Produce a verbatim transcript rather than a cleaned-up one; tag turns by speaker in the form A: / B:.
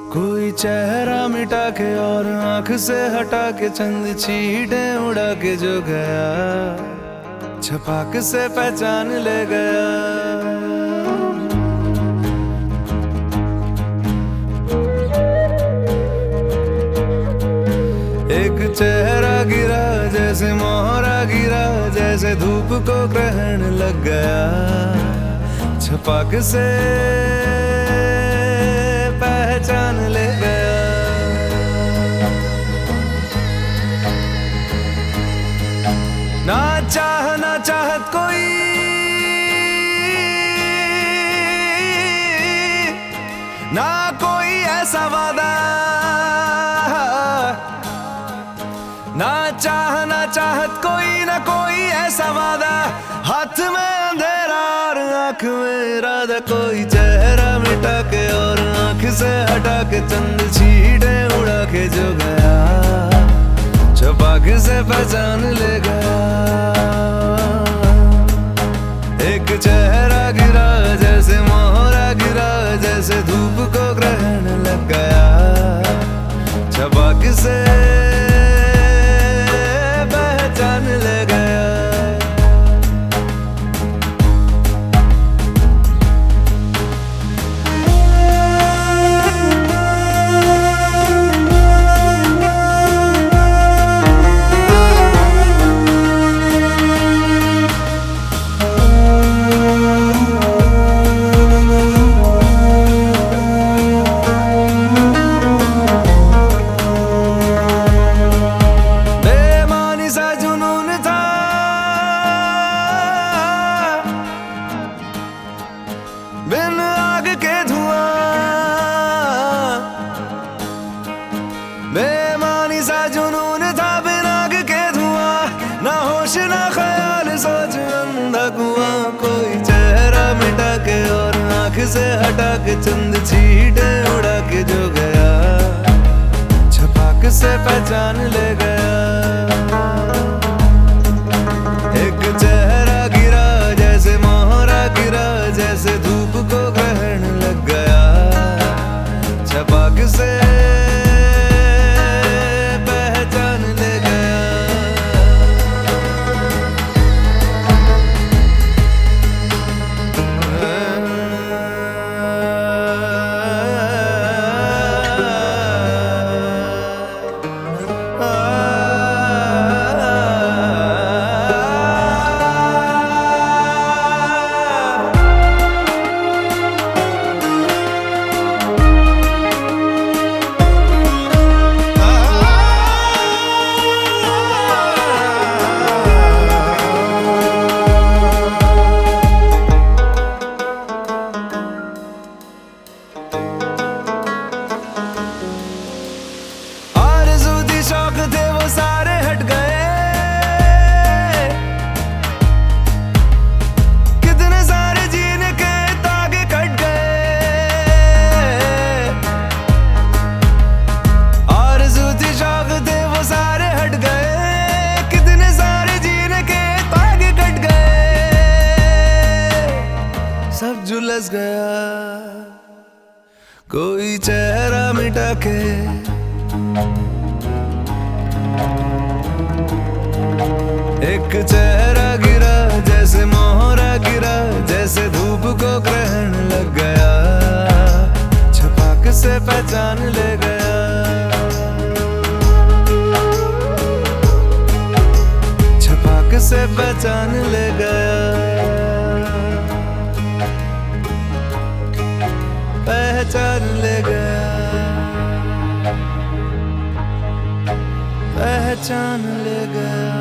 A: कोई चेहरा मिटा के और आंख से हटा के चंद छींटे उड़ा के जो गया, छपाक से पहचान ले गया। एक चेहरा गिरा जैसे मोहरा गिरा, जैसे धूप को ग्रहण लग गया, छपाक से पहचान ले गया। ना चाह ना चाहत कोई, ना कोई ऐसा वादा, ना चाह ना चाहत कोई, ना कोई ऐसा वादा, हाथ में अंधेरा और आंख में इरादा। कोई चेहरा मिटा के और आंख से हटा के चंद छींटे उड़ा के जो गया, छपाक से पहचान ले गया। एक चेहरा गिरा जैसे मोहरा गिरा, जैसे धूप को ग्रहण लग गया, छपाक से पहचान ले गया। बिन आग के धुआं, बेमानी सा जुनून था बिन आग के धुआं, ना होश ना ख्याल सोच अंधा कुआं। कोई चेहरा मिटा के और आंख से हटा के चंद छींटे उड़ा के जो गया, छपाक से पहचान ले गया। एक चेहरा गिरा जैसे मोहरा गिरा, जैसे धूप को ग्रहण लग गया, छपाक से पहचान ले गया। शौक थे वो सारे हट गए, कितने सारे जीने के तागे कट गए। आरज़ू थी शौक थे वो सारे हट गए, कितने सारे जीने के तागे कट गए। सब झुलस गया कोई चेहरा मिटा के, एक चेहरा गिरा जैसे मोहरा गिरा, जैसे धूप को ग्रहण लग गया, छपाक से पहचान ले गया। छपाक से पहचान ले गया, पहचान ले गया, पहचान ले गया।